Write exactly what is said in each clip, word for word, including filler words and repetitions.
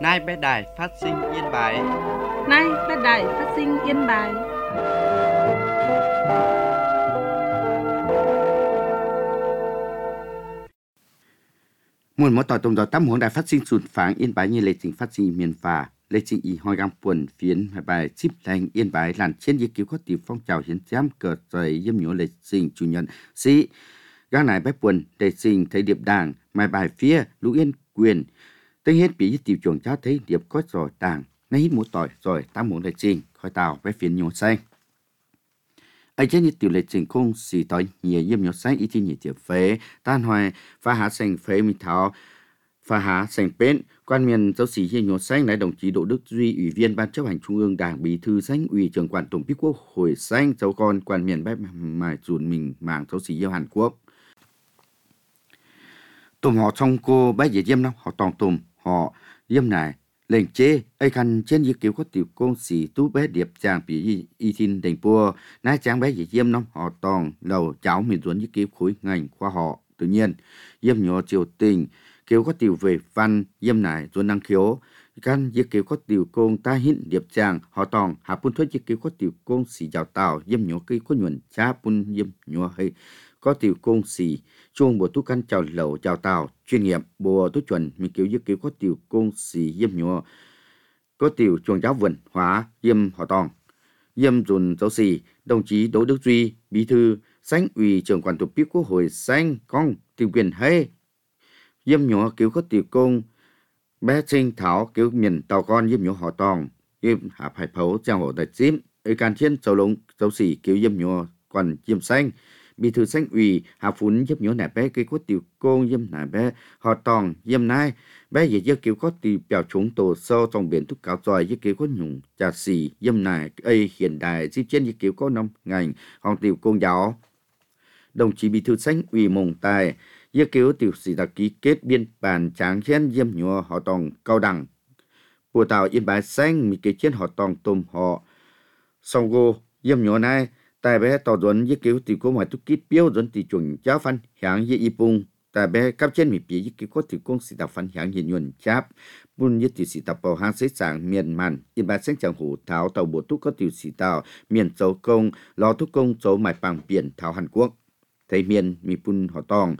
Nay bé đài phát sinh Yên Bái. Nay bé đài phát sinh Yên Bái. Muốn mỗi tỏi tôm gió tắm muốn đài phát sinh sụt pháng Yên Bái như lệ trình phát sinh miền phà lệ trình ý hoi gam quần phiến hai bài chip lành Yên Bái làn trên di cứu có tiểu phong trào hiến giám cờ trời yếm nhổ lệ trình chủ nhận sĩ gác này bếp quần lệ trình thấy điệp đảng mai bài phía lũ yên quyền tới hết bị tiểu chuồng cháu thấy điệp có rồi đảng nay hít một tỏi rồi tám muốn lệ trình khói tàu bếp phiến nhổ xanh ấy trên như tiểu lệ trình không xì tỏi nhiều yếm nhổ xanh ý chi nhiều tiểu phế tan hoài pha hạ xanh phế mi thảo Phà Hà Sành Pến, quan miền giáo sĩ Hiên Nhổ Xanh lại đồng chí Đỗ Đức Duy, Ủy viên Ban chấp hành Trung ương Đảng, Bí thư Xanh, Ủy trưởng quản Tổng bí Quốc hội Xanh, cháu con quan miền bếp mài dùn mình mảng giáo sĩ yêu Hàn Quốc. Tùm họ trong cô bác dễ diêm đâu, họ toàn tùm, họ diêm này, lệnh chế, ấy khăn trên dự cứu có tiểu công sĩ tú bé điệp chàng bí y thìn đành bùa, nái chàng bé dễ diêm đâu, họ toàn đầu cháu mình dùn dự cứu khối ngành khoa họ. Tự nhiên, diêm nhỏ triều tình, kêu có tiểu về văn yếm này rồi năng khiếu căn yếm kêu có tiểu công ta hít điệp chàng họ tòng hạ pun thuế kêu có tiểu công xì giàu tàu yếm nhỏ cây có nhuận cha pun yếm nhỏ hay có tiểu công xì chuông bộ tu căn chào lẩu chào tàu chuyên nghiệp bộ tu chuẩn mình kêu yếm kêu có tiểu công xì yếm nhỏ có tiểu chuông giáo vườn hóa yếm họ tòng yếm dùn giáo xì đồng chí Đỗ Đức Duy bí thư Xanh ủy trưởng quản tổ bí Quốc hội Xanh con tiểu quyền hay yếm nhỏ cứu có tiểu công bé sinh thảo cứu miền tàu con yếm nhỏ họ tòng yếm hạ phải phấu trang hộ đại chím ấy can thiên châu lũng châu sĩ cứu yếm nhỏ còn yếm xanh bí thư Xanh ủy hạ phún yếm nhỏ nè bé cây có tiểu công yếm nè bé họ tòng yếm nai bé gì yếm cứu có tiểu biểu chúng tổ sâu trong biển thuốc cáo tròi yếm cứu có nhung trà xì yếm nài ấy hiện đại di trên yếm cứu có năm ngành hòng tiểu công giáo đồng chí bí thư Xanh ủy mồng tài yếm cứu tiểu sĩ đã ký kết biên bản tráng trên yếm nhỏ họ tòng cao đẳng bộ tàu Yên Bái Xanh mi ký trên họ tòng tôm họ song go yếm nhỏ này tại bé tàu dẫn yếm cứu tiểu có mọi tu kít biểu dẫn tiểu chuẩn giáo phân hạng yếm y bung tại bé cấp trên mi bị yếm cứu có tiểu công sĩ tập phân hạng hiện nhuận cháp bun yếm tiểu sĩ tập bảo hàng xế sảng miền màn Yên Bái Xanh chẳng hủ tháo tàu bộ tu có tiểu sĩ tàu miền châu công lò tu công châu mải bằng biển tháo Hàn Quốc thấy miền mi bun họ tòng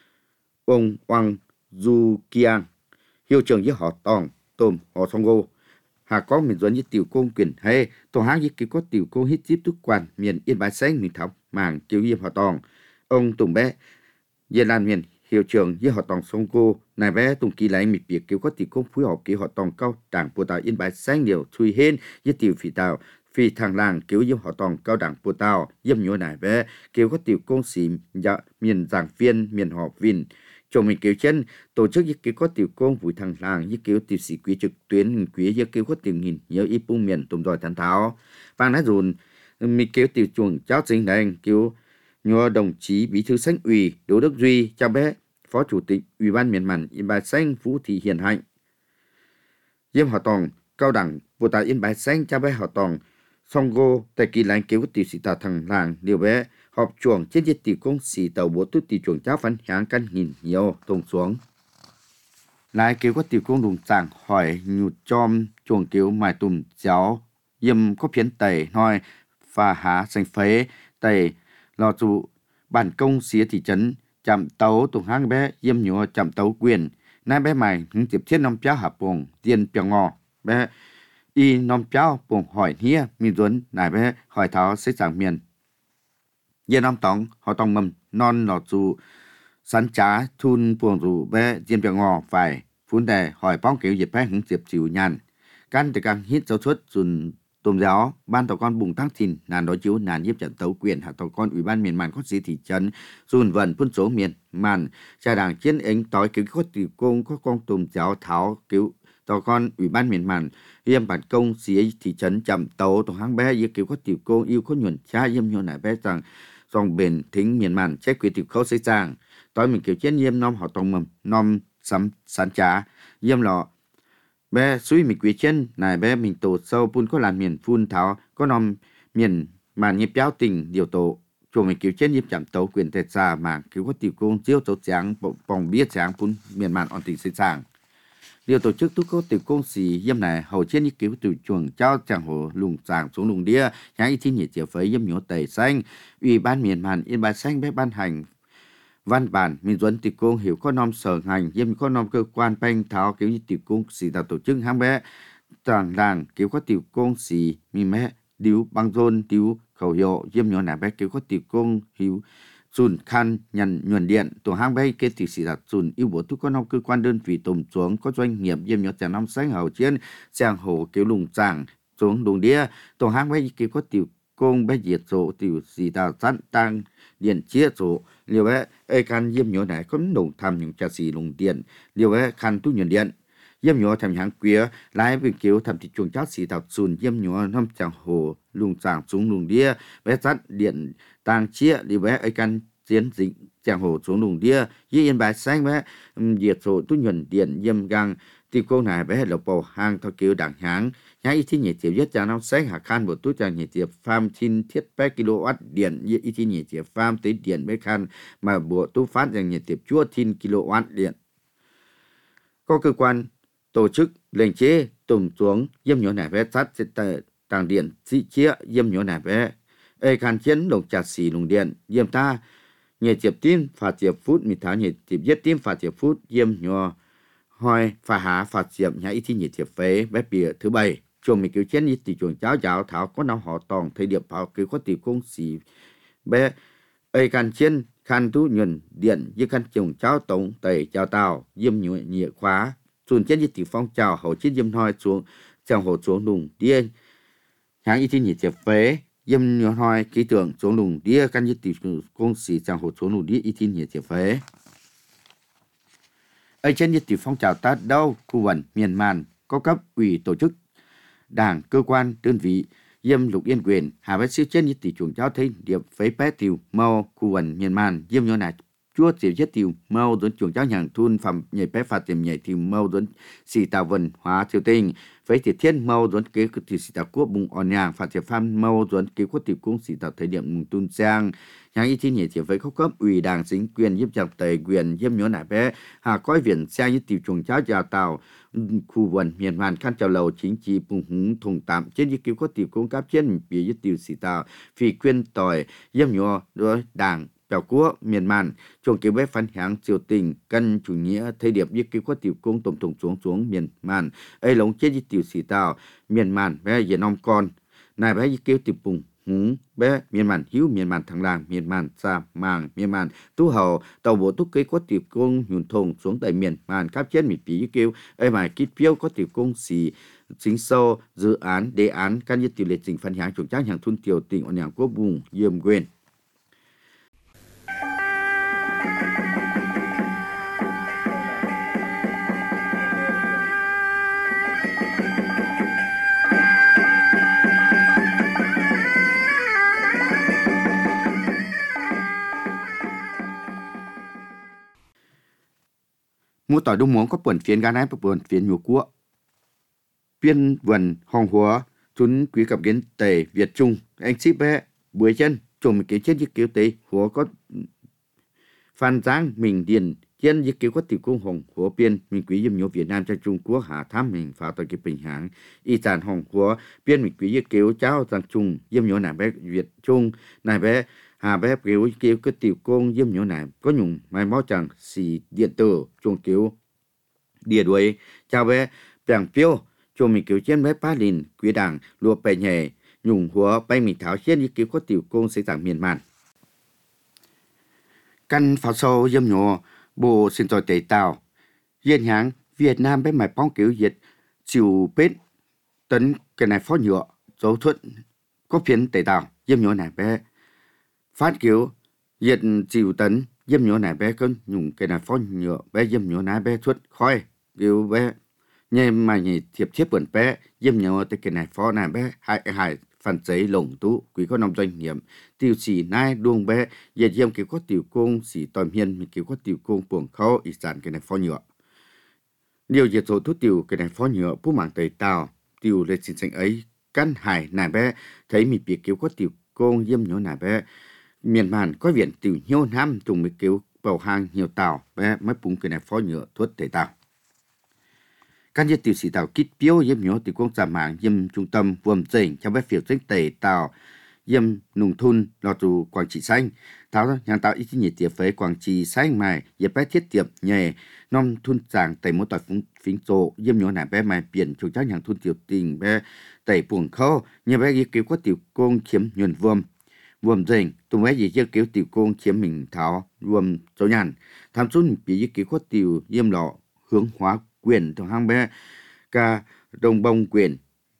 ông Wang Du Kiang hiệu trưởng với họ tòng tôm họ song go hà có miền dẫn với tiểu công quyền hay tổ hãng với kiểu có tiểu công hít tiếp tục quan miền Yên Bái Xanh miền thảo mảng kiểu yếm họ tòng ông Tùng bé Yên Lan miền hiệu trưởng với họ tòng song go này bé Tùng kỳ lại miền biệt kiểu có tiểu công phối hợp kiểu họ tòng cao đảng bộ tàu Yên Bái Xanh điều thui hên với tiểu phi tàu phi thằng làng kiểu yếm họ tòng cao đẳng bộ tàu yếm nhớ này bé kiểu có tiểu công sĩ dạ miền giảng viên miền họ viên cho mình kiểu chân tổ chức những kiểu có tiểu công vui thằng làng những kiểu tiểu sĩ quý trực tuyến quý những kiểu có tiểu nghìn nhiều y bung miền tùng đòi thằng tháo và nói dùn mình kiểu tiểu chuồng cháu chính này kiểu nhờ đồng chí bí thư Xanh ủy Đỗ Đức Duy cha bé phó chủ tịch ủy ban miền màn Yên Bái Xanh Vũ Thị Hiền Hạnh yếm họ tòng cao đẳng bộ tại Yên Bái Xanh cha bé họ tòng song go tại kỳ lãnh kiểu tiểu sĩ tà thằng làng điều bé họp chuồng trên diệt tiểu công sĩ tàu bộ tu tiểu chuồng cháu phán hạng căn nghìn nhiều tông xuống lại kiểu có tiểu công đùng chẳng hỏi nhụt chom chuồng kiểu mài tùm cháu yếm có phiến tẩy nói Phà Hà Sành Phế tẩy lò trụ bản công xía thị trấn chạm tấu tùng hang bé yếm nhúa chạm tấu quyền nay bé mày hứng tiếp thiết năm cháu hạ buồng tiền piang ngò bé y năm cháu buồng hỏi hía mi duấn nài bé hỏi tháo xế giảng miền yên năm tòng họ tòng mầm non lò trụ sắn trá thun buồng trụ bé tiền piang ngò phải phun đề hỏi bóng kiểu dịp bé hứng tiếp chịu nhàn căn từ càng hít dấu suất dùn tùm giáo ban tàu con bùng thăng thìn nàn đối chiếu nàn nhiếp trận tấu quyền hạ tàu con ủy ban miền màn có gì thị trấn dùn vần phun số miền màn cha đảng chiến ứng tối cứu có tiểu công có con tùm giáo tháo cứu tàu con ủy ban miền màn yếm bản công xí thị trấn chậm tàu tàu hang bé yêu cứu có tiểu công yêu có nhuận cha yếm nhuận này bé rằng dòng bền thính miền màn chế quyền tiểu khâu xây giang tối mình kiểu chiến yếm nom họ tòng mầm nom sắm sán trá yếm lọ bé suy mình quý chân này bé mình tổ sâu pun có làm miền phun tháo có nòm miền mà nhịp béo tình điều tổ cho mình cứu chân nhịp chạm tấu quyền tệ xa mà cứu có tiểu công chiếu tấu tráng bỏng biết tráng pun miền màn on tình xây sàng điều tổ chức túc có tiểu công sĩ yếm này hầu trên như cứu từ chuồng trao chẳng hồ lùng giảng xuống lùng đĩa nhãn y thi nhiệt chiều phấy yếm nhổ tẩy xanh ủy ban miền Hàn yên bài xanh bé ban hành văn bản miền duẩn tiểu công hiểu có nom sở ngành yếm có nom cơ quan banh tháo cứu như tiểu công sĩ tạo tổ chức hang bé tàng làng cứu có tiểu công sĩ mi mẹ điếu băng rôn điếu khẩu hiệu yếm nhổ này bé cứu có tiểu công hiểu dùn khăn nhận nhuận điện tổ hang bay kết thị sĩ đặt dùn yêu bố thúc có nông cơ quan đơn vị tồn xuống có doanh nghiệp yếm nhớ chàng năm sáng hậu chiến chàng hồ kéo lùng chàng xuống đùng đĩa tổ hang bay kêu có tiểu công bé diệt sổ tiểu sĩ đào sẵn tăng điện chia sổ liều bé ai khăn yếm nhớ này có nồng tham những trà sĩ lùng điện liều bé khăn tu nhuận điện yếm nhớ tham hàng quía lái về kéo tham thị chuồng chát sĩ đào dùn yếm nhớ năm chàng hồ lùng chàng xuống lùng đĩa bé sẵn điện tăng chia liều bé ai khăn chiến dịch chàng hồ xuống lùng đĩa y yên bài xanh bé diệt sổ tu nhuận điện yếm gang tiểu cô này bé lộc bầu hang thao kéo đảng háng nhá y thi nhiệt chiều nhất chàng năm sáng hạ khan bộ tu chàng nhiệt chiều farm tin thiết bé kW điện y thi nhiệt chiều farm tới điện bé khan mà bộ tu phát rằng nhiệt chiều chúa tin kW điện có cơ quan tổ chức lệnh chế tùng xuống yếm nhỏ này bé sát tàng điện sĩ chia yếm nhỏ này bé ai khan chiến đồng chặt xì lùng điện yếm ta nhiệt chiều tim phạt chiều phút mi tháo nhiệt chiều nhất tim phạt chiều phút yếm nhỏ hoi phá há phạt diệm nhã y thi nhiệt thiệp phế bé bìa thứ bảy chuồng mình cứu chiến như tỷ chuồng cháo giáo tháo có nào họ tòng thời điểm pháo cứu có tỷ công xì bé ai can chiến khăn tu nhuận điện như khăn chuồng cháo tổng tẩy cháo tàu diêm nhụy nhịa khóa chuồng chiến như tỷ phong chào hậu chiến diêm hoi xuống chàng hồ xuống đùng điên nhã y thi nhiệt thiệp phế diêm nhụy hoi ký tưởng xuống đùng đĩa căn như tỷ công xì chàng hồ xuống đùng đĩa y thi nhiệt thiệp phế ở trên nhiệt tỷ phong trào ta đâu khu vực miền Màn có cấp ủy tổ chức đảng cơ quan đơn vị yếm lục yên quyền hà bác siêu trên nhiệt tỷ chuồng cháu thấy điểm phế bé tiêu mau khu vực miền Màn yếm nhỏ này chúa tiểu chết tiêu mau dẫn chuồng cháu nhàng thun phẩm nhảy bé phạt tiềm nhảy tiêu mau dẫn xì tàu vần hóa tiêu tinh phế tiệt thiên mau dẫn kế của tiểu xì tàu quốc bùng on nhàng phạt tiệp phan mau dẫn kế của tiểu cung xì tàu thời điểm mùng tuôn sang nhàng y thi nhiệt tiểu với các cấp ủy đảng chính quyền giúp chặt tề quyền yếm nhỏ này bé hà coi viện xe như tiểu chuồng cháu già tàu khu vực miền Màn khăn chào lầu chính trị bùng húng thùng tạm trên như cứu có tiểu cung cấp trên bị như tiểu xì tàu vì quyền tỏi yếm nhỏ đối đảng chào quốc miền Màn chuồng kéo bé phán hãng triều tình căn chủ nghĩa thời điểm như cứu có tiểu cung tổng thống xuống xuống miền Màn ấy lống chết như tiểu xì tàu miền Màn bé giờ non con này bé như cứu tiểu bùng húng bé miền Màn hiếu miền Màn thằng làng miền Màn sa màng miền Màn tu hầu tàu bộ túc kế có tiểu cung nhuận thùng xuống tại miền Màn cáp chết miền phí kêu ấy mà kít phiếu có tiểu cung xì chính sâu dự án đề án căn như tiểu liệt trình phân hãng chuồng tráng hàng thun tiểu tỉnh ở nhà quốc vùng yếm quyền mua tỏi đông muống có buồn phiền gan ái và buồn phiền nhiều cua phiên vần hong hóa chúng quý cặp kiến tề Việt Trung anh ship bé buổi chân trùng cái chết như kiểu tề hóa có phan giang mình điền chân như kiểu có tiểu cung hồng hóa biên mình quý yếm nhiều Việt Nam cho Trung Quốc hạ tham mình phá tới cái bình hãng y sản hồng hóa biên mình quý như kiểu cháu rằng Trung yếm nhiều nàng bé Việt Trung này bé hà bé kiểu kiểu cái tiểu công yếm nhỏ này có nhung mai máu chẳng xì điện tử chuồng kiểu địa đuổi chào bé bèng phiêu chuồng mình kiểu trên bé ba lìn quý đảng lùa bè nhẹ nhung hùa bay mình tháo trên như kiểu có tiểu công xây dựng miền Màn căn pháo sâu yếm nhỏ bộ xin rồi tẩy tàu yên hãng Việt Nam bé mày bóng kiểu dịch chiều bết tấn cái này phó nhựa dấu thuận có phiến tẩy tàu yếm nhỏ này bé phát kiểu diệt chịu tấn yếm nhỏ này bé cân nhung cái này phó nhựa bé yếm nhỏ này bé xuất khói kiểu bé nhẹ mà nhị thiệp chiếp bẩn bé yếm nhỏ tới cái này phó này bé hại hại phần giấy lồng tú quý có năm doanh nghiệp tiêu chỉ nai đuông bé diệt yếm kiểu có tiểu công xỉ tòm hiên mình kiểu có tiểu công buồng khâu ý sản cái này phó nhựa điều diệt số thuốc tiểu cái này phó nhựa bút mảng tây tàu tiểu lên xin xanh ấy căn hải này bé thấy mình bị kiểu có tiểu công yếm nhỏ này bé miền Màn có viện tiểu nhiều năm trùng mới kêu bầu hàng nhiều tàu bé mới búng cái này phó nhựa thuốc tẩy tàu căn nhiệt tiểu sĩ tạo kít biếu yếm nhớ tiểu công giảm mạng yếm trung tâm vuông dình trong bếp phiểu danh tề tạo yếm nùng thun lò tù quảng trị xanh tháo nhà tạo ít nhiệt tiệp với quảng trị xanh mài yếm bé thiết tiệp nhẹ non thun giảng tề mô tỏi phúng phính rộ yếm nhớ nải bé mài biển chủ trách hàng thun tiểu tình bé tề buồng khâu như bé yếm cứu có tiểu công chiếm nhuần vuông vuông dình tụi bé gì yếm cứu tiểu công chiếm mình tháo vuông số nhàn tham xuân bị yếm cứu có tiểu yếm lọ hướng hóa quyền trong hang bé ca đồng bông quyền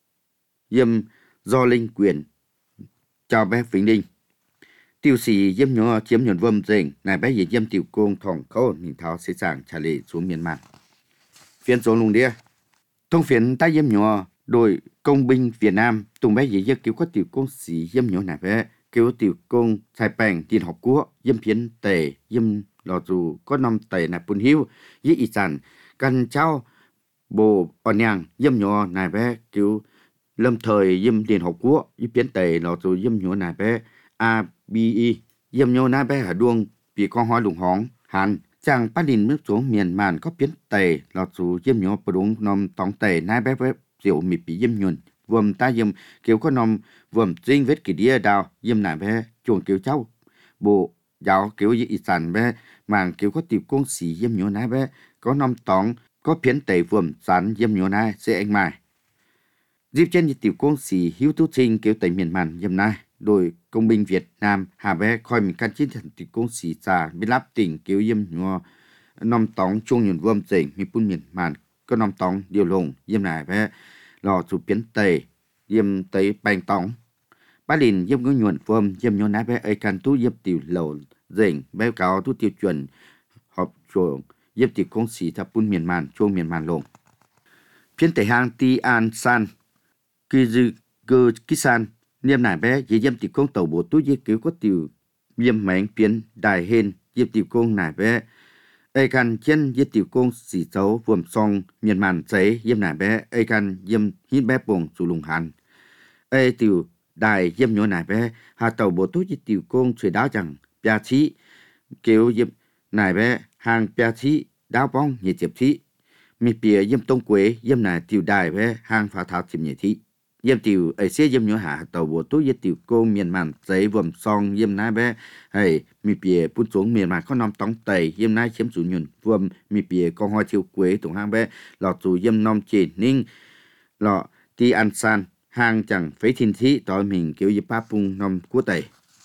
yếm do linh quyền chào bé vĩnh linh tiêu sĩ yếm nhỏ chiếm nhuận vâm dình này bé gì yếm tiểu công thòng khâu mình tháo sẽ sàng trả lệ xuống miền Màn phiên số lùng đĩa thông phiến ta yếm nhỏ đội công binh Việt Nam tùng bé gì yếm cứu có tiểu công sĩ yếm nhỏ này bé cứu tiểu công sai bèn tiền học quốc yếm phiến tề yếm lò dù có năm tề này bùn hiu yếm ý sản căn cháu bộ on nhang yếm nhỏ này bé cứu lâm thời yếm tiền học quốc yếm phiến tề lò dù yếm nhỏ này bé a bê e yếm nhỏ này bé hà đuông vì con hoa lùng hóng hàn chàng bắt đình nước xuống miền Màn có phiến tề lò dù yếm nhỏ bờ đúng nằm tòng tề này bé bé diệu mì bị yếm nhuần vườm ta yếm kiểu có nằm vườm trinh vết kỳ đĩa đào yếm này bé chuồng kiểu cháu bộ giáo kiểu ý sản bé màng kiểu có tiểu công sĩ yếm nhỏ này bé có năm tòng có phiến tề vườm sản yếm nhỏ này sẽ anh mài dịp trên tiểu công sĩ hiếu tú trinh kiểu tề miền Màn yếm này đội công binh Việt Nam hà bé coi mình căn chiến thần tiểu công sĩ già bên lắp tỉnh kiểu yếm nhỏ năm tòng chuông nhuần vườm dình mi pun miền Màn có năm tòng điều lồng yếm này bé lò chủ phiến tề yếm tề bành tòng bá đình yếm ngư nhuận vườm yếm nhỏ này bé ấy căn tú yếm tiểu lầu dình bé cáo tú tiêu chuẩn họp chuồng yếm tiểu công sĩ thập pun miền Màn chuông miền Màn lồng phiến tề hang ti an san Kyrgyz Kisan niệm nải bé dễ yếm tiểu công tàu bộ tú yếm cứu có tiểu yếm mảnh phiến đài hên yếm tiểu công nải bé ấy căn trên yếm tiểu công sĩ xấu vườm song miền Màn giấy yếm nải bé ấy căn yếm hít bé bồng chủ lùng hàn ấy tiểu đài yếm nhỏ nải bé hà tàu bộ tú yếm tiểu công chơi đáo chẳng bia chí kiểu yếm nải bé hàng bia chí đáo bong nhiệt tiệp chí mi bìa yếm tông quế yếm nải tiểu đài bé hàng phá tháo tiệm nhiệt chí yếm tiểu ấy xe yếm nhỏ hạ tàu bộ tú yếm tiểu công miền Màn giấy vườm song yếm nải bé hay mi bìa bún xuống miền Màn có năm tống tây yếm nải chiếm chủ nhuận vườm mi bìa con hoa chiêu quế tổng hang bé lọ chủ yếm nom chỉ ninh lọ ti an san hàng chẳng phế thiên thí tỏi mình kiểu như ba pung năm của tây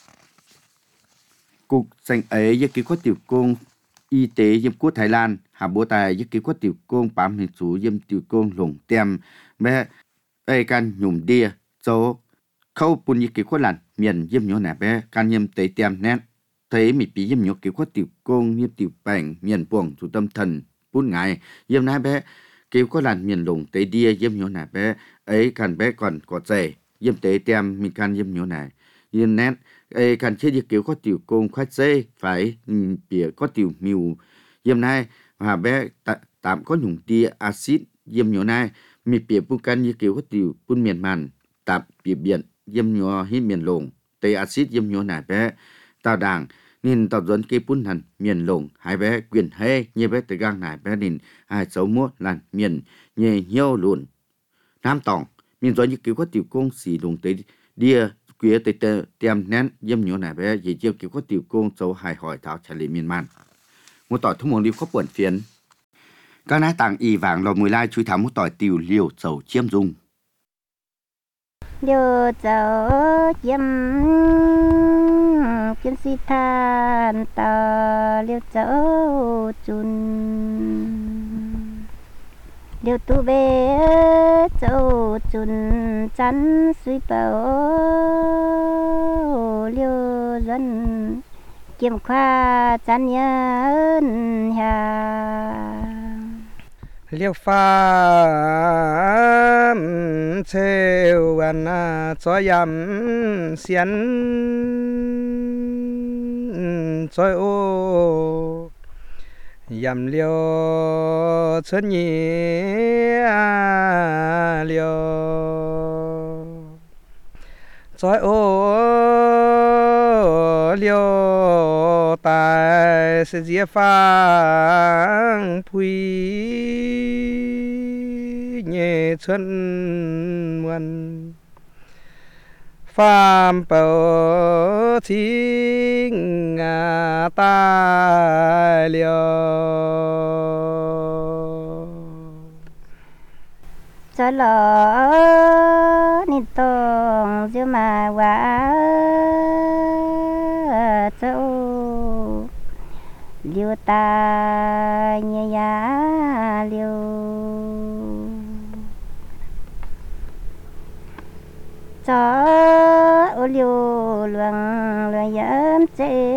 cục xanh ấy với kiểu có tiểu công y tế yếm của Thái Lan hà bố tài với kiểu có tiểu công bám hình số yếm tiểu công lồng tem bé ấy can nhổm đia số khâu pun như kiểu có làn miền yếm nhỏ nè bé can yếm tế tem nét thấy mi bị yếm nhỏ kiểu có tiểu công yếm tiểu bảnh miền buồng chủ tâm thần pun ngài yếm nè bé kiểu có làn miền lồng tế đia yếm nhỏ nè bé ấy can bé còn có dày yếm tế tem mi can yếm nhỏ nè yếm nét ấy can chế như kiểu có tiểu công khoát dây phải bìa có tiểu miu yếm này và bé tạm có nhung tia axit yếm nhỏ này mi bìa pu can như kiểu có tiểu pun miền Màn tạm bìa biển yếm nhỏ hít miền lồng tế axit yếm nhỏ nè bé tao đàng nên tao dẫn cái pun hẳn miền lồng hai bé quyền hay như bé tới gang này bé nên hai sáu mốt là miền nhẹ nhiều luôn nam tòng miền do như kiểu có tiểu công xì lồng tới đia quế tới tơ tiêm nén yếm nhỏ này bé gì chiêu kiểu có tiểu công xấu hài hỏi thảo trả lời miền Màn một tỏi thông môn đi có buồn phiền các nái tàng y vàng lò mùi lai chui thám một tỏi tiểu liều sầu chiêm dung liều sầu chiêm kiến si than ta liều sầu chun liều tu về sầu chun chắn suy bảo liều dân kiếm khoa chắn nhân hà liêu pha theo anh cho yam xiên cho ô yam liêu chân nhị liêu cho ô liêu tài sẽ diệt phang pui nhẹ xuân muôn phàm bảo chính ngà ta liều cho lỡ nên tông chứ mà quá châu liêu ta nhẹ nhá liêu cho ô liêu luồng luồng yếm chế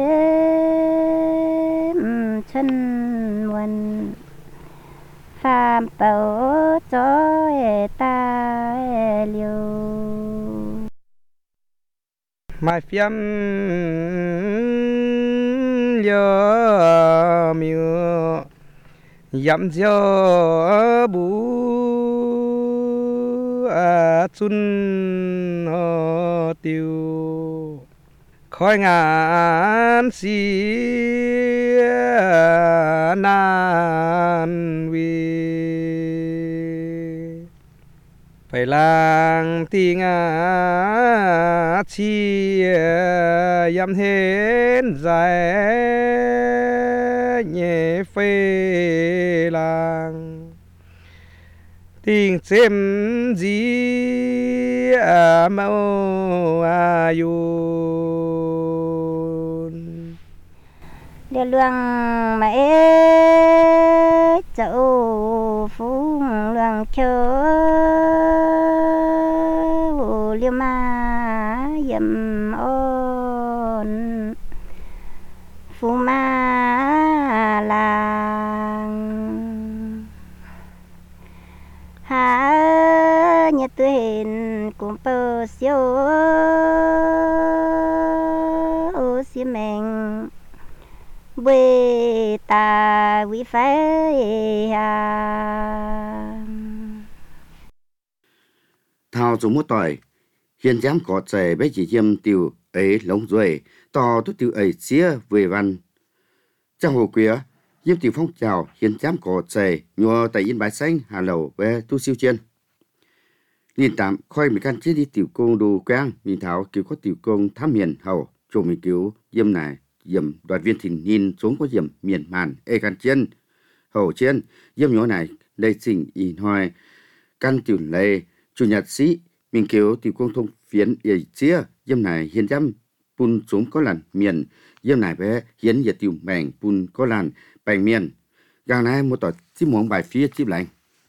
chân muôn phàm bảo cho ta liêu mai phiếm liều miêu yếm gió bù à chun ho tiêu khói ngàn xì nan vi phải lang ti ngà chi yam hên dài nhẹ phê lang tình xem gì à mau à yun liêu luồng mà châu phú luồng châu liêu ma yếm ôn phú ma làng hà nhật tôi hình cũng bơ siêu ô xí mình quê ta quý phái à thao chúng một tỏi hiện dám có trẻ bé chỉ yếm tiêu ấy lông rồi tỏ tu tiêu ấy chia về văn trong hồ quía yếm tiêu phong trào hiện dám có trẻ nhua tại yên bãi xanh hà lầu về tu siêu chiên liên tạm khoi mình can chế đi tiểu công đồ quang mình thảo kiểu có tiểu công thám miền hầu chủ mình cứu yếm này yếm đoàn viên thỉnh nhìn xuống có yếm miền màn e can chiên hầu chiên yếm nhua này đây chỉnh in hoài căn tiểu lệ chủ nhật sĩ mình kêu tiểu công thông phiến ấy chia yếm này hiện dám pun xuống có lần miền yếm này bé hiến giờ tiểu mèn pun có lần bèn miền gang này một tỏi chim muỗng bài phía chim lạnh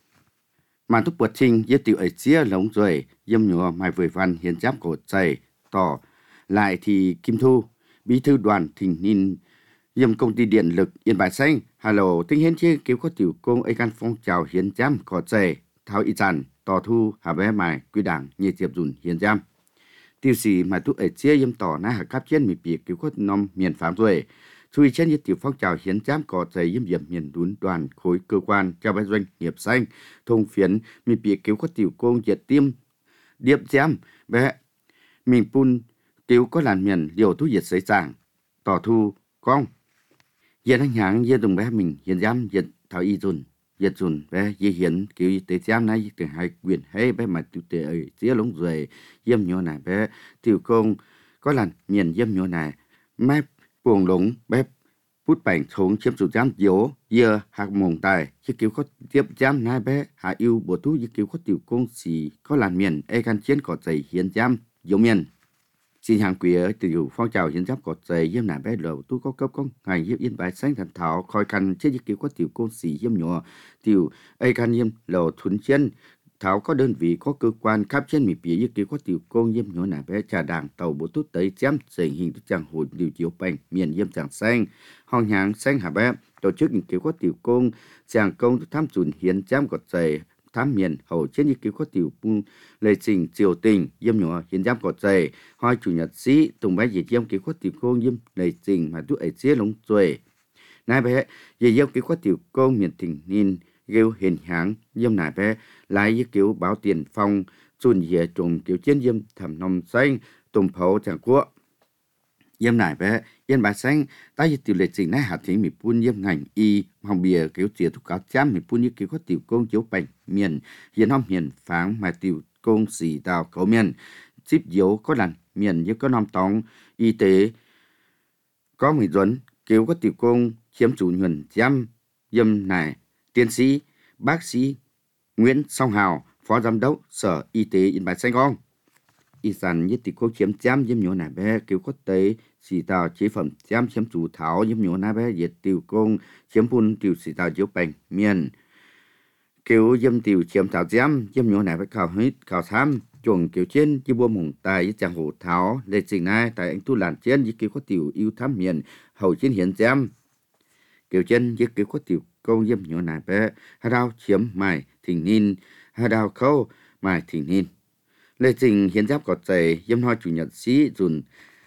mà thúc bột trình yếm tiểu ấy chia lống rồi yếm nhua mai vừa văn hiến giáp cổ dày tỏ lại thì Kim Thu bí thư đoàn thỉnh nhìn yếm công ty điện lực Yên Bái Xanh hà lô tinh hiến chia kêu có tiểu công ấy can phong trào hiến giáp cổ dày tháo y tràn tỏ thu hà bé mài quy đảng nhị diệp dùn hiến giam tiêu sĩ mà thúc ấy chia yếm tỏ na hà cáp trên mì bìa kêu có nom miền phạm rồi Thui trên như tiểu phong trào hiến giám có giấy yếm yếm miền đún đoàn khối cơ quan cho bé doanh nghiệp xanh thông phiến mì bìa kêu có tiểu công diệt tiêm điệp giám bé mình pun kêu có làn miền liều thu diệt sấy sàng tỏ thu con hiện anh hạng hiện đồng bé mình hiến giám hiện thảo y dùn hiện dùn bé di hiến kêu y tế giám này từ hai quyền hay bé mà tiểu tế ấy chia lống rồi yếm nhô này bé tiểu công có làn miền yếm nhô này mép buồng lũng bếp bút bảnh xuống chiếm chủ giám dỗ giờ hạt mồng tài chứ kiểu có tiếp giám nai bé hạ yêu bộ tú chứ kiểu có tiểu công xì có làn miền e can chiến có dày hiến giám dỗ miền xin hàng quý ở tiểu phong trào hiến giám có dày yếm nai bé lầu tú có cấp công ngày yếm Yên Bái Xanh thần thảo khoi căn chứ kiểu có tiểu công xì yếm nhỏ tiểu e can yếm lầu thuần chiến thảo có đơn vị có cơ quan khắp trên miền biển như kiểu có tiểu công yếm nhỏ nà bé trà đảng tàu bộ tốt tới chém dày hình tu chẳng hồi điều chiếu bành miền yếm chẳng xanh hòn nhang xanh hà bé tổ chức những kiểu có tiểu công chàng công tham chuẩn hiến chém gọt dày thám miền hầu trên như kiểu có tiểu bung lệ trình triều tình yếm nhỏ hiến chém gọt dày hai chủ nhật sĩ tùng bé gì yếm kiểu có tiểu công yếm lệ trình mà tu ấy chia lống rồi nãy bé gì yếm kiểu có tiểu công miền tỉnh ninh gêu hình hãng yếm nãy bé lại với kiểu bảo tiền phong xuân dìa trùng kiểu chiến yếm thầm nông xanh tùng phẩu chẳng quốc yếm nải bé yên bài xanh ta y tiểu lệ trình này hạt thính mi pun yếm ngành y hòng bìa kiểu chia thuốc cáo chám mi pun như kiểu có tiểu công chiếu bệnh miền hiền hom hiền pháng mà tiểu công xì đào cầu miền ship dấu có lần miền như có nom tóng y tế có mười duẩn kiểu có tiểu công chiếm chủ nhuần chám yếm nải tiến sĩ bác sĩ Nguyễn Song Hào phó giám đốc sở y tế yên bài xanh con y sản nhất tiểu công chiếm chám yếm nhổ nải bé kiểu có tế xì tàu chế phẩm chám chiếm chủ thảo yếm nhổ nải bé diệt tiểu công chiếm pun tiểu xì tàu chiếu bệnh miền kiểu yếm tiểu chiếm thảo chám yếm nhổ nải bé khảo hít khảo tham chuồng kiểu trên như bua mùng tài như chàng hồ thảo lệ trình này tại anh tu làn trên như kiểu có tiểu yêu tham miền hầu chiến hiến chám kiểu trên như kiểu có tiểu công yếm nhổ nải bé hà đào chiếm mài thỉnh nín hà đào khâu mài thỉnh nín lệ trình hiến giáp có chạy yếm hoa chủ nhật sĩ dùn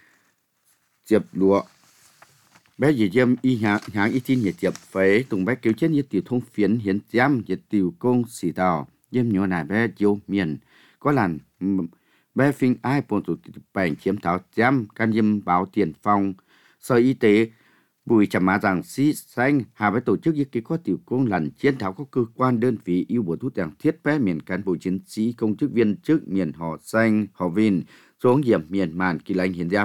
diệp lụa bé dì yếm y hạng hạng y tin nhiệt diệp phế tùng bé kiểu chết nhiệt tiểu thông phiến hiến giám nhiệt tiểu công xỉ tàu yếm nhỏ nải bé chiếu miền có làn bé phinh ai bồn tụ bệnh chiếm thảo giám can yếm báo tiền phong sở y tế bùi chậm má rằng sĩ xanh hà với tổ chức y kế có tiểu công lần chiến thảo các cơ quan đơn vị yêu bổ thuốc đảng thiết bé miền cán bộ chiến sĩ công chức viên chức miền họ xanh họ vin xuống hiểm miền màn kỳ lành hiến giám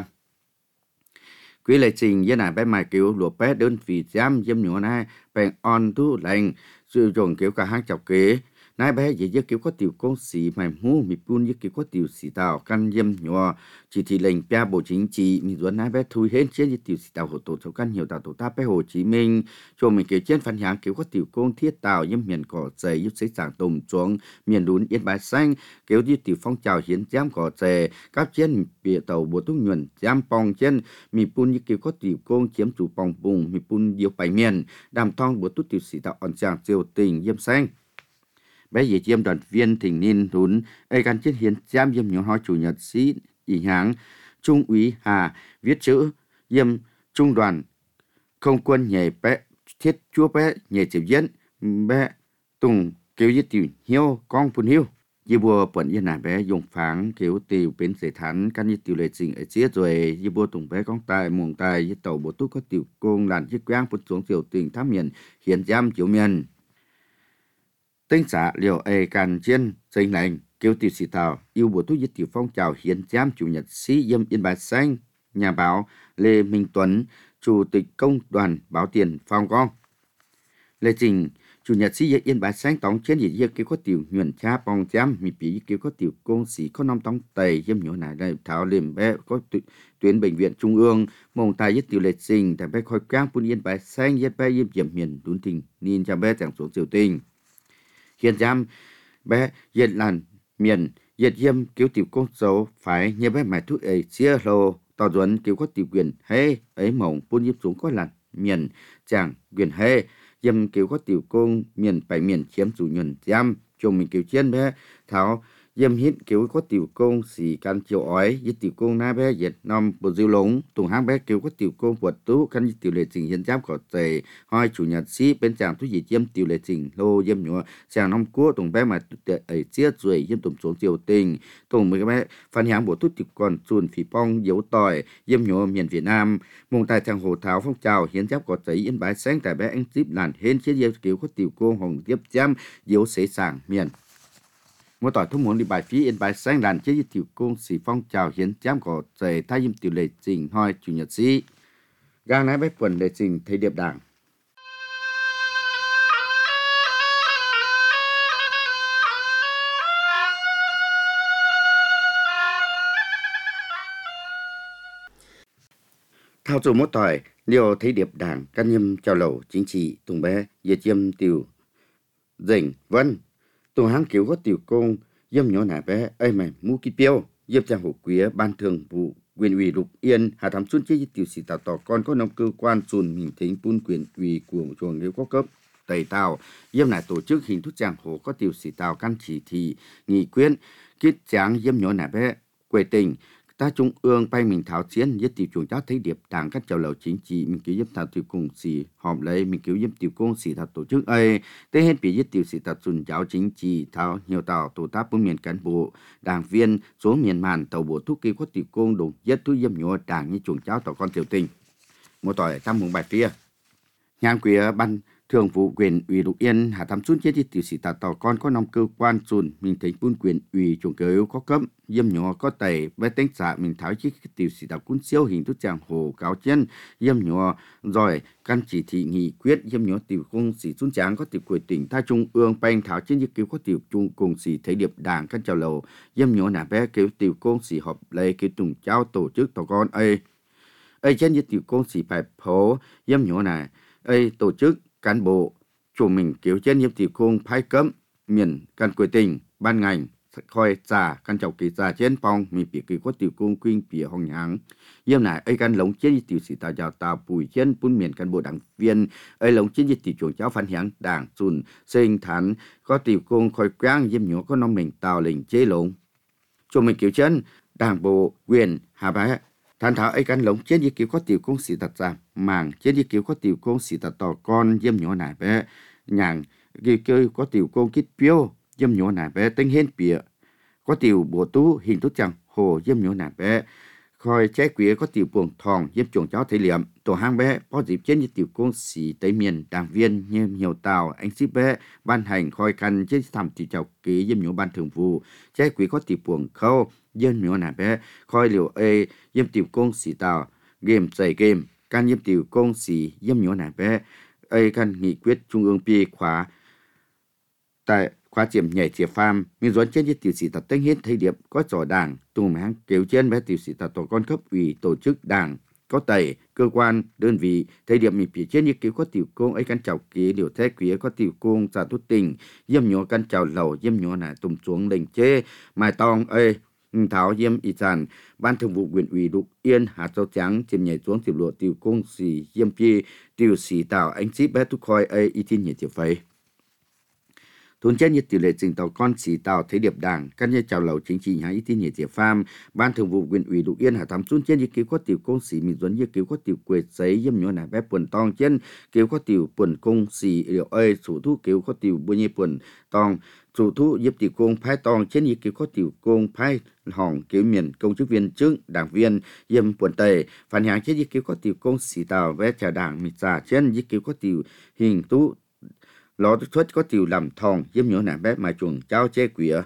quý lệ trình yên nải bé mài kiểu lụa bé đơn vị giám yếm nhỏ nải bèn on tu lành sử dụng kiểu cả hai chọc kế nãy bé dễ dễ kiểu có tiểu công sĩ mày mu mi pun như kiểu có tiểu sĩ tàu căn yếm nhỏ chỉ thị lệnh bia bộ chính trị mi duẩn nãy bé thui hết trên như tiểu sĩ tàu hồ tổ thấu căn nhiều tàu tổ ta bé Hồ Chí Minh cho mình kiểu trên phản hàng kiểu có tiểu công thiết tàu yếm miền cỏ dày giúp xây giảng tùng xuống miền lún yên bái xanh kiểu như tiểu phong trào hiến giám cỏ dày các trên bìa tàu bộ tung nhuần giám pong trên mi pun như kiểu có tiểu công chiếm chủ pong bùng mi pun nhiều bài miền đàm thong bộ tút tiểu sĩ tàu on giảng triều tình yếm xanh bé dì chiêm đoàn viên thỉnh niên đún ai gan chết hiến giám yếm nhỏ hoa chủ nhật sĩ ý háng trung úy Hà viết chữ yếm trung đoàn không quân nhảy bé thiết chúa bé nhảy chịu diễn bé tùng kiểu như tiểu hiếu con phun hiếu như bùa bẩn yên nải bé dùng pháng kiểu tiểu bến sể thán căn như tiểu lệ trình ở chia rồi như bùa tùng bé con tài muồng tài như tàu bộ túc có tiểu công làn chiếc quang phun xuống tiểu tình thám miền hiến giám chiếu miền tinh xã liệu ai can chiến sinh lệnh kêu tiểu sĩ tàu yêu bộ thuốc tiểu phong trào hiến giám chủ nhật sĩ yếm yên bài xanh nhà báo Lê Minh Tuấn chủ tịch công đoàn báo tiền phong con lê trình chủ nhật sĩ yên bài xanh tống trên gì yếm kêu có tiểu nhuận cha phong giám mi bí kêu có tiểu công sĩ có năm tống tây yếm nhỏ này đây thảo liềm bé có tuyến bệnh viện trung ương mong tài yết tiểu lệ trình tại bé khôi quang pun yên bài xanh yết bé yếm yếm miền đún tình nín cha bé chẳng xuống triều tình hiền giám bé yết làn miền yết yếm kiểu tiểu công dấu phải như bé mày thuốc ấy chia lô tao duẩn kiểu có tiểu quyền hay ấy mỏng pun yếm xuống có làn miền chẳng quyền hay yếm kiểu có tiểu công miền bảy miền chiếm chủ nhuần giám chồng mình kiểu chiến bé thảo yếm hít kiểu có tiểu công xì can chiều ói với tiểu công na bé yết nom bộ diêu lống tùng hang bé kiểu có tiểu công vượt tú căn tiểu lệ trình hiến giám có tề hai chủ nhật sĩ bên chàng thuốc gì chiếm tiểu lệ trình lô yếm nhỏ chàng năm cua tùng bé mà ấy chia rồi yếm tùng xuống triều tình tùng mấy cái bé phản hàng bộ thuốc tiểu còn chuồn phỉ pong dấu tỏi yếm nhỏ miền Việt Nam mong tài chàng hồ thảo phong trào hiến giám có tề yên bái sáng tại bé anh tiếp làn hên chia yếm kiểu có tiểu công hồng tiếp giám dấu xế sảng miền mỗi tỏi thông muốn đi bài phí in bài sáng làn chế tiểu công sĩ phong trào hiến giám có dày thay yếm tiểu lệ trình hoi chủ nhật sĩ gang nãy bé quần lệ trình thầy điệp đảng thao chủ mỗi tỏi liều thầy điệp đảng căn nhâm trao lầu chính trị tùng bé yết yếm tiểu dình vân tùng hang kiểu có tiểu công yếm nhỏ nải bé ấy mày mu kỳ piêu yếm trang hộ quý ban thường vụ quyền ủy Lục Yên hà thám xuân chế tiểu sĩ tàu tỏ con có năm cơ quan xuân mình thính pun quyền ủy của chuồng nếu có cấp tây tàu yếm nải tổ chức hình thức trang hộ có tiểu sĩ tàu căn chỉ thị nghị quyết kết tráng yếm nhỏ nải bé quê tình ta trung ương bay mình thảo chiến với tiểu chuồng cháu thấy điệp đảng các chầu lầu chính trị mình cứu giúp thảo tiểu cùng sĩ họp lấy mình cứu giúp tiểu công sĩ thảo tổ chức ấy tới hết bị giết tiểu sĩ thảo xuân giáo chính trị thảo nhiều tàu tổ tác bốn miền cán bộ đảng viên số miền màn tàu bộ thúc ký có tiểu công đồng nhất thu dâm nhọ đảng như chuồng cháu tàu con tiểu tình một tỏi trăm mùng bài phía nhang quỷ ban thường vụ quyền ủy lục yên hà thăm xuống chết tiểu sĩ tàu tàu con có năm cơ quan xuân mình thấy buôn quyền ủy chuồng cớ có cấm dâm nhỏ có tẩy với tính xã mình tháo chiếc tiểu sĩ tàu cuốn siêu hình thức chàng hồ cáo chân dâm nhỏ rồi căn chỉ thị nghị quyết dâm nhỏ tiểu công sĩ xuống tráng có tiểu quyền tỉnh tha trung ương banh tháo trên chiếc cứu có tiểu trung cùng sĩ thấy điệp đảng căn chào lầu dâm nhỏ nà bé cứu tiểu công sĩ họp lấy cứu tùng trao tổ chức tàu con ấy ấy trên chiếc tiểu công sĩ phải phố dâm nhỏ này ấy tổ chức cán bộ chủ mình cứu trên nhiếp tiểu công phái cấm miền căn quyền tỉnh ban ngành khoi trà căn chậu kỳ trà trên phong mình bị kỳ có tiểu cung quyên bìa hồng nháng yếm này ấy căn lồng trên tiểu sĩ tàu giàu tàu bùi trên bún miền cán bộ đảng viên ấy lồng trên tiểu chuồng cháu phản hiáng đảng sùn sinh thản có tiểu cung khoi quang yếm nhỏ có năm mình tàu lệnh chế lồng chủ mình kiểu chân đảng bộ quyền hà bá thản thảo ấy căn lồng trên như kiểu có tiểu cung sĩ tạt ra màng trên như kiểu có tiểu cung sĩ tạt tò con yếm nhỏ này bé nhàng kiểu kiểu có tiểu cung kít phiêu yếm nhỏ này bé tính hết bìa có tiểu bộ tú hình tốt chẳng hồ yếm nhỏ này bé khoi trái quế có tiểu buồng thòng yếm chuồng cháu thấy liệm tổ hang bé có dịp trên như tiểu công sĩ tây miền đảng viên như nhiều tàu anh ship bé ban hành khoi căn trên thảm tiểu chào ký yếm nhỏ ban thường vụ trái quế có tiểu buồng khâu yếm nhỏ này bé khoi liều ê yếm tiểu công sĩ tàu game dày game can yếm tiểu công sĩ yếm nhỏ này bé ê căn nghị quyết trung ương pi khóa tại khóa chiếm nhảy chiếm farm miền doãn trên như tiểu sĩ tàu tinh hết thấy điệp có trò đảng tùng hang kéo trên bé tiểu sĩ tàu tổ con cấp ủy tổ chức đảng có tẩy cơ quan đơn vị thấy điệp mình phía trên như kiểu có tiểu công ấy căn chào ký điều thế quý có tiểu công giả tốt tình yếm nhỏ căn chào lầu yếm nhỏ này tùng xuống đỉnh chê mai tòng ơi tháo yếm y tràn ban thường vụ quyền ủy lục yên hạt châu trắng chiếm nhảy xuống tiểu lộ tiểu công sĩ yếm pi tiểu sĩ tàu anh ship bé thúc khoi ấy y tin nhảy tiểu phẩy thôn chết như tỷ lệ trình tàu con chỉ tàu thấy điệp đảng căn như chào lầu chính trị nhà y tín nhiệt địa farm ban thường vụ quyền ủy lục yên hà thắm xuân trên như cứu có tiểu công sĩ mình dẫn như cứu có tiểu quệt giấy yếm nhỏ này bé quần tong trên cứu có tiểu quần công sĩ liệu ơi chủ thu cứu có tiểu bùi như quần tong chủ thu yếm tiểu công phái tong trên như cứu có tiểu công phái hỏng cứu miền công chức viên chức đảng viên yếm quần tề phản hàng trên như cứu có tiểu công sĩ tàu bé chào đảng mình giả trên như cứu có tiểu hình tú lò xuất có tiểu làm thòng yếm nhỏ nà bé mà chuồng cháu che quỷ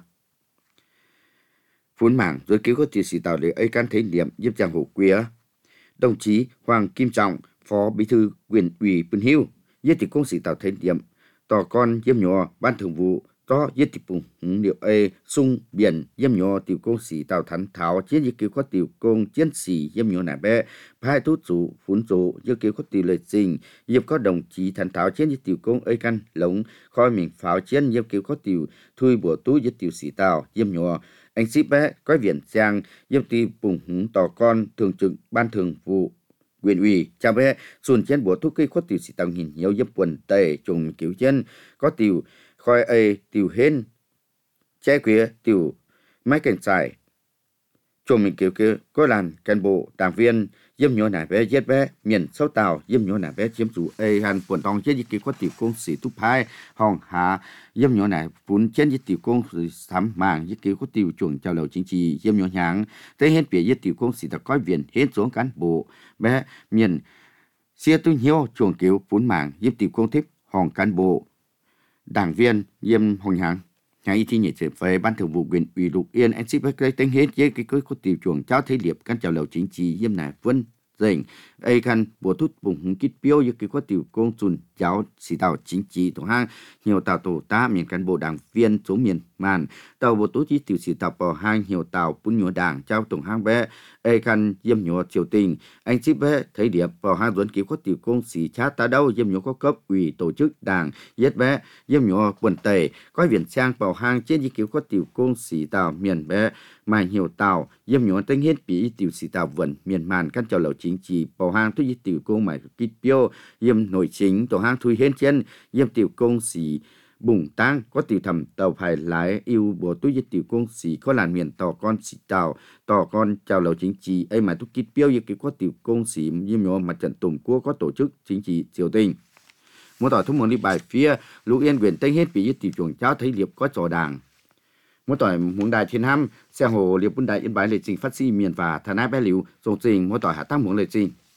phun mảng rồi cứu có tiểu sĩ tàu để ấy can thấy điểm yếm chàng hổ quỷ đồng chí Hoàng Kim Trọng phó bí thư quyền ủy Pân Hiu yết tiểu công sĩ tàu thấy điểm tò con yếm nhỏ ban thường vụ có yết tiểu bùng liệu ấy sung biển yếm nhỏ tiểu công sĩ tàu thắn tháo chiến yết cứu có tiểu công chiến sĩ yếm nhỏ nà bé hai tốt chủ phun chủ yết cứu có tiểu lợi trình yếm có đồng chí thắn tháo chiến yết tiểu công ấy căn lống khoi mình pháo chiến yếm cứu có tiểu thui bùa tú yết tiểu sĩ tàu yếm nhỏ anh ship bé có viện trang yếm tiểu bùng tò con thường trực ban thường vụ quyền ủy cha bé xuân chiến bùa tú cây có tiểu sĩ tàu nhìn nhiều yếm quần tề trùng cứu chiến có tiểu khoi ấy tiểu hên trái quế tiểu máy cảnh xài chồng mình kiểu kia có làm cán bộ đảng viên yếm nhỏ nải bé giết bé miền sâu tàu yếm nhỏ nải bé chiếm chủ ấy hàn quần tòng chết như kia có tiểu công sĩ thúc hai hòng hạ yếm nhỏ nải vốn chết như tiểu công sĩ sắm màng như kia có tiểu chuồng chào lầu chính trị yếm nhỏ nháng tới hết phía như tiểu công sĩ đã coi viện hết xuống cán bộ bé miền xia tu nhiêu chuồng kiểu vốn màng yếm tiểu công thích hòng cán bộ đảng viên yếm hồng nháng nhà y thi nhảy trở về ban thường vụ quyền ủy lục yên anh ship cái tính hết với cái cái có tiểu chuồng cháu thấy điệp căn chào lầu chính trị yếm này vân dành ấy căn bộ thút vùng hùng kít biêu như cái có tiểu công chùn cháu sĩ tàu chính trị tổ hang nhiều tàu tổ ta miền cán bộ đảng viên số miền màn tàu bộ tú chỉ tiểu sĩ tàu bò hang nhiều tàu bún nhựa đảng trao tổng hang bé ấy căn yếm nhựa triều tình anh ship bé thấy điệp bò hang dẫn cứu có tiểu công sĩ chát ta đâu yếm nhựa có cấp ủy tổ chức đảng yết bé yếm nhựa quần tề có viện trang bò hang trên như cứu có tiểu công sĩ tàu miền bé mà nhiều tàu yếm nhựa tính hết bị tiểu sĩ tàu vần miền màn căn chào lầu chính trị bò hang thu tiểu công mày kít biêu yếm nội chính tổ hang thui hết trên yếm tiểu công sĩ bùng tăng có tiểu thầm tàu phải lái yêu bộ túi với tiểu công sĩ có làn miền tỏ con sĩ tàu tỏ con chào lầu chính trị ấy mà túc kít标 với kiểu có tiểu công sĩ như nhỏ mặt trận tổng quốc có tổ chức chính trị triều đình một tỏi thông muốn đi bài phía lũ yên quyền tây hết bị với tiểu chuồng cháu thấy liệp có trò đảng một tỏi muốn đài thiên ham xe hồ liệp quân đại yên bái lệ trình phát si miền và thà nát bé liu dòng trình một tỏi hạ tăng muốn lệ trình